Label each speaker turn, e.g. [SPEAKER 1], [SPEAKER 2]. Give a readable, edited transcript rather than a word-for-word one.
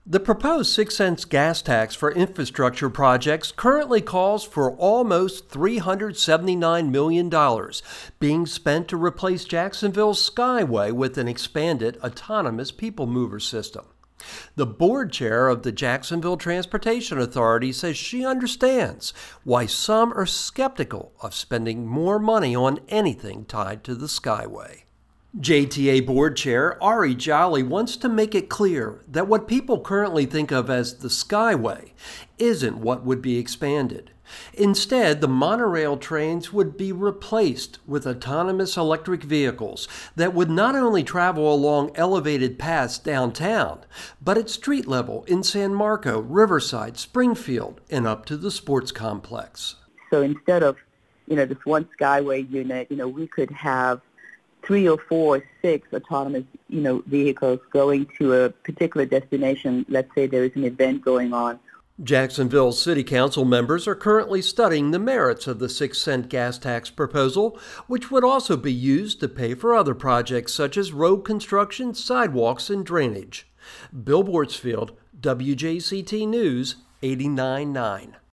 [SPEAKER 1] The proposed 6 cents gas tax for infrastructure projects currently calls for almost $379 million being spent to replace Jacksonville's Skyway with an expanded autonomous people mover system. The board chair of the Jacksonville Transportation Authority says she understands why some are skeptical of spending more money on anything tied to the Skyway. JTA Board Chair Ari Jolly wants to make it clear that what people currently think of as the Skyway isn't what would be expanded. Instead, the monorail trains would be replaced with autonomous electric vehicles that would not only travel along elevated paths downtown, but at street level in San Marco, Riverside, Springfield, and up to the sports complex.
[SPEAKER 2] So instead of, this one Skyway unit, we could have 3 or 4 or 6 autonomous, vehicles going to a particular destination. Let's say there is an event going on.
[SPEAKER 1] Jacksonville City Council members are currently studying the merits of the 6-cent gas tax proposal, which would also be used to pay for other projects such as road construction, sidewalks, and drainage. Bill Bortsfield, WJCT News, 89.9.